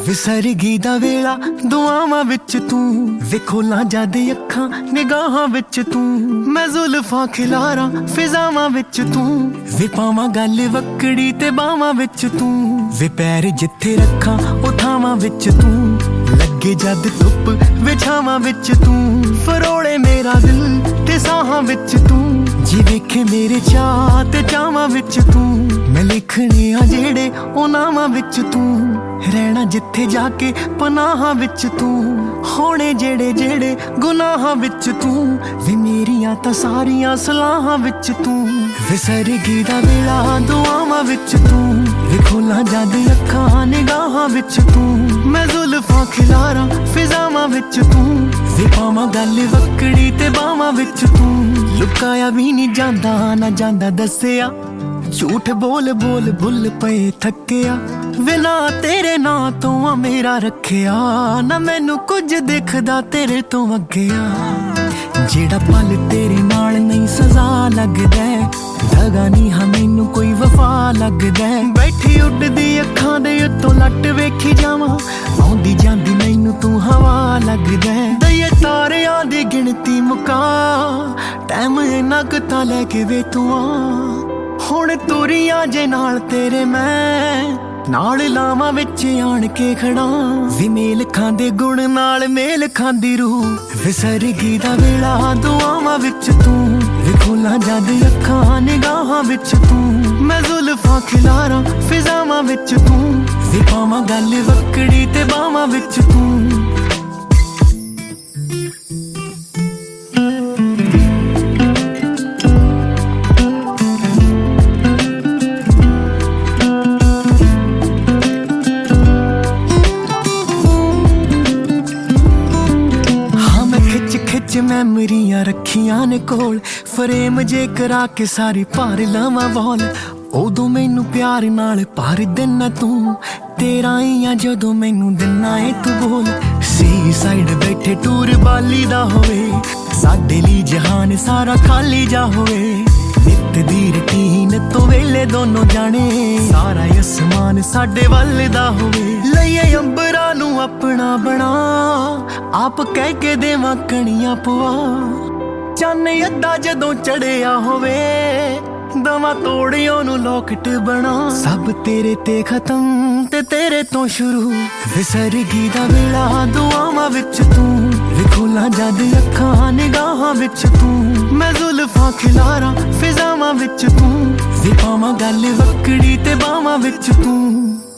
ਵਿਸਰਗੀ ਦਾ ਵੇਲਾ ਦੁਆਵਾਂ ਵਿੱਚ ਤੂੰ ਵੇ ਖੋਲਾਂ ਜਦ ਅੱਖਾਂ ਨਿਗਾਹਾਂ ਵਿੱਚ ਤੂੰ ਮੈਂ ਜ਼ੁਲਫਾਂ ਖਿਲਾਰਾਂ ਫਿਜ਼ਾਵਾਂ ਵਿੱਚ ਤੂੰ ਵੇ ਪਾਵਾਂ ਗੱਲ ਵਕੜੀ ਤੇ ਬਾਵਾਂ ਵਿੱਚ ਤੂੰ ਵੇ ਪੈਰ ਜਿੱਥੇ ਰੱਖਾਂ ਉਹ ਥਾਵਾਂ ਵਿੱਚ ਤੂੰ ਲੱਗੇ ਜਦ ਧੁੱਪ ਵਿਛਾਵਾਂ ਵਿੱਚ ਤੂੰ ਫਰੋਲੇ ਮੇਰਾ ਦਿਲ ਤੇ ਸਾਹਾਂ ਵਿੱਚ ਤੂੰ ਜੀ ਵੇਖੇ ਮੇਰੇ ਚਾਹ ਤੇ ਚਾਵਾਂ ਵਿੱਚ ਤੂੰ ਮੈਂ ਲਿਖਣੇ ਆ ਜਿਹੜੇ ਉਹ ਨਾਵਾਂ ਵਿੱਚ ਤੂੰ ਰਹਿਣਾ ਜਿੱਥੇ ਜਾ ਕੇ ਪਨਾਹਾਂ ਵਿੱਚ ਤੂੰ ਹੋਣੇ ਜਿਹੜੇ ਗੁਨਾਹਾਂ ਵਿੱਚ ਤੂੰ ਵੀ ਮੇਰੀਆਂ ਤਾਂ ਸਾਰੀਆਂ ਸਲਾਹਾਂ ਵਿੱਚ ਤੂੰ ਵਿਸਰਗੀ ਦਾ ਵੇਲਾ ਦੁਆਵਾਂ ਵਿੱਚ ਤੂੰ ਵੀ ਖੋਲਾਂ ਜਦ ਅੱਖਾਂ ਨਿਗਾਹਾਂ ਵਿੱਚ ਤੂੰ ਮੈਂ ਜ਼ੁਲਫਾਂ ਖਿਲਾਰਾਂ ਫਿਜ਼ਾਵਾਂ ਵਿੱਚ ਤੂੰ ਵੀ ਪਾਵਾਂ ਗੱਲ ਵਕੜੀ ਤੇ ਬਾਵਾਂ ਵਿੱਚ ਤੂੰ ਲੁਕਾਇਆ ਵੀ ਨਹੀਂ ਜਾਂਦਾ ਨਾ ਜਾਂਦਾ ਦੱਸਿਆ ਝੂਠ ਬੋਲ ਬੋਲ ਬੁੱਲ ਪਏ ਥੱਕਿਆ ਵੇ ਨਾ ਤੇਰੇ ਨਾਂ ਤੋਂ ਆ ਮੇਰਾ ਰੱਖਿਆ ਨਾ ਮੈਨੂੰ ਕੁਝ ਦਿਖਦਾ ਤੇਰੇ ਤੋਂ ਅੱਗਿਆ ਜਿਹੜਾ ਪਲ ਤੇਰੇ ਨਾਲ ਨਹੀਂ ਸਜ਼ਾ ਲੱਗਦਾ ਦਗਾ ਨਹੀਂ ਹਾਂ ਮੈਨੂੰ ਕੋਈ ਵਫਾ ਲੱਗਦਾ ਬੈਠੀ ਉੱਡਦੀ ਅੱਖਾਂ ਦੇ ਉੱਤੋਂ ਲੱਟ ਵੇਖੀ ਜਾਵਾਂ ਆਉਂਦੀ ਜਾਂਦੀ ਮੈਨੂੰ ਤੂੰ ਹਵਾ ਲੱਗਦਾ ਦਈਏ ਤਾਰਿਆਂ ਦੀ ਗਿਣਤੀ ਮੁਕਾ ਟਾਈਮ ਇੰਨਾ ਕੁ ਤਾਂ ਲੈ ਕੇ ਵੇ ਤੂੰ ਆ ਹੁਣ ਤੁਰੀਆਂ ਜੇ ਨਾਲ ਤੇਰੇ ਮੈਂ ਨਾਲ ਲਾਵਾਂ ਵਿੱਚ ਆਣ ਕੇ ਖੜਾ ਵੀ ਮੇਲ ਖਾਂਦੇ ਗੁਣ ਨਾਲ ਮੇਲ ਖਾਂਦੀ ਰੂਹ ਵਿਸਰਗੀ ਦਾ ਵੇਲਾ ਦੁਆਵਾਂ ਵਿੱਚ ਤੂੰ ਵੀ ਖੋਲਾਂ ਜਦ ਅੱਖਾਂ ਨਿਗਾਹਾਂ ਵਿੱਚ ਤੂੰ ਮੈਂ ਜ਼ੁਲਫਾਂ ਖਿਲਾਰਾਂ ਫਿਜ਼ਾਵਾਂ ਵਿੱਚ ਤੂੰ ਵੀ ਪਾਵਾਂ ਗੱਲ ਵਕੜੀ ਤੇ ਬਾਵਾਂ ਵਿੱਚ ਤੂੰ ਮੈਮਰੀਆਂ ਰੱਖੀਆਂ ਨੇ ਕੋਲ ਫਰੇਮ ਜੇ ਕਰਾ ਕੇ ਸਾਰੀ ਭਾਰ ਲਾਵਾਂ ਵਾਲ ਉਦੋਂ ਮੈਨੂੰ ਪਿਆਰ ਨਾਲ ਭਰ ਦੇਣਾ ਤੂੰ ਤੇਰਾ ਹੀ ਆ ਜਦੋਂ ਮੈਨੂੰ ਦਿਨਾ ਏ ਤੂੰ ਬੋਲ ਸੀ ਸਾਈਡ ਬੈਠੇ ਟੂਰ ਬਾਲੀ ਦਾ ਹੋਵੇ ਸਾਡੇ ਲਈ ਜਹਾਨ ਸਾਰਾ ਖਾਲੀ ਜਾ ਹੋਵੇ ਨਿੱਤ ਦੀ ਰੁਟੀਨ ਤੋਂ ਵੇਲੇ ਦੋਨੋਂ ਜਾਣੇ ਸਾਰਾ ਅਸਮਾਨ ਸਾਡੇ ਵੱਲ ਦਾ ਹੋਵੇ ਲਈਏ ਅੰਬਰਾਂ ਨੂੰ ਆਪਣਾ ਬਣਾ ਆਪ ਕਹਿ ਕੇ ਦੇਵਾਂ ਕਣੀਆਂ ਪਵਾ ਚੰਨ ਅੱਧਾ ਜਦੋਂ ਚੜਿਆ ਹੋਵੇ ਦਵਾ ਤੋੜਿਓ ਨੂੰ ਲੋਕਟ ਬਣਾ ਸਭ ਤੇਰੇ ਤੇ ਖਤਮ ਤੇ ਤੇਰੇ ਤੋਂ ਸ਼ੁਰੂ ਵਿਸਰਗੀ ਦਾ ਵੇਲਾ ਦੁਆਵਾਂ ਵਿੱਚ ਤੂੰ ਵੀ ਖੋਲਾਂ ਜਦ ਅੱਖਾਂ ਨਿਗਾਹਾਂ ਵਿੱਚ ਤੂੰ ਮੈਂ ਜ਼ੁਲਫਾਂ ਖਿਲਾਰਾਂ ਫਿਜ਼ਾਵਾਂ ਵਿੱਚ ਤੂੰ ਵੀ ਪਾਵਾਂ ਗੱਲ ਵਕੜੀ ਤੇ ਬਾਵਾਂ ਵਿੱਚ ਤੂੰ